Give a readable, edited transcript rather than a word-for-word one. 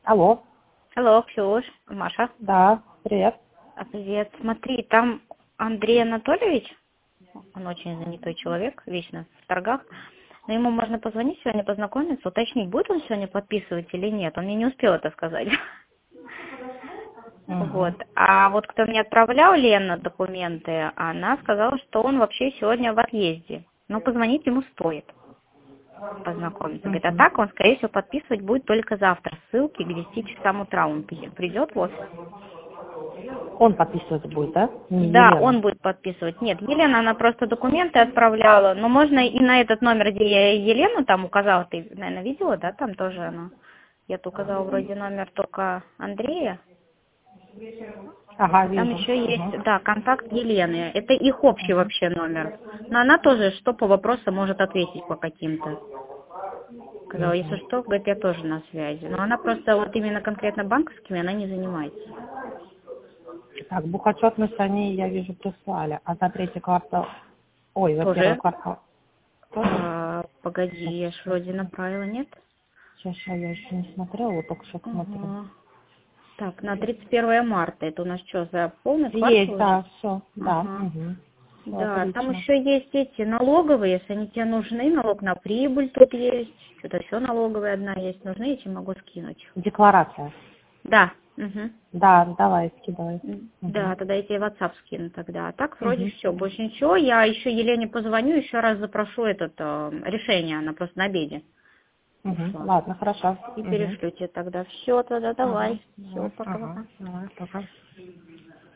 Алло, Алло, Ксюш, Маша. да, привет. Привет. Смотри, там Андрей Анатольевич, он очень занятой человек, вечно в торгах. Но ему можно позвонить сегодня, познакомиться, уточнить, будет он сегодня подписывать или нет. Он мне не успел это сказать. Вот. Угу. А вот кто мне отправлял, Лена, документы, она сказала, что он вообще сегодня в отъезде. Но позвонить ему стоит, познакомиться. Говорит, а Угу. так он, скорее всего, подписывать будет только завтра. Ссылки к 10 часам утра он придет в офис. Он подписывать будет, да? Не Да, Елена. он будет подписывать. Нет, Елена, она просто документы отправляла. Но можно и на этот номер, где я Елену там указала, ты, наверное, видела, да, там тоже она. Я-то указала вроде номер только Андрея. Ага, А там вижу. еще Угу. есть, да, контакт Елены. Это их общий Угу. вообще номер. Но она тоже, что по вопросам, может ответить по каким-то. Сказала, если Угу. что, говорит, я тоже на связи. Но она просто вот именно конкретно банковскими она не занимается. Так, бухотчетность они, я вижу, прислали. А за третий квартал, ой, за первый Тоже? квартал тоже? Погоди, Сейчас, я ж вроде направила, нет? я еще не смотрела, вот только что смотрю. Ага. Так, на 31 марта. Это у нас что, за полный Есть, квартал уже? да, все, да. Ага. Угу. Все Да, там отлично. еще есть эти налоговые, если они тебе нужны, налог на прибыль тут есть, что-то все налоговые одна есть, нужны, я тебе могу скинуть. Декларация. Да, угу. Да, давай, скидывай. Угу. Да, тогда я тебе WhatsApp скину тогда. А так вроде Угу. все, больше ничего. Я еще Елене позвоню, еще раз запрошу решение, она просто на обеде Угу. ушла. Ладно, хорошо. И Угу. перешлю тебе тогда. Все, тогда Ага, давай. Все, давай, ага, пока-пока. давай, пока.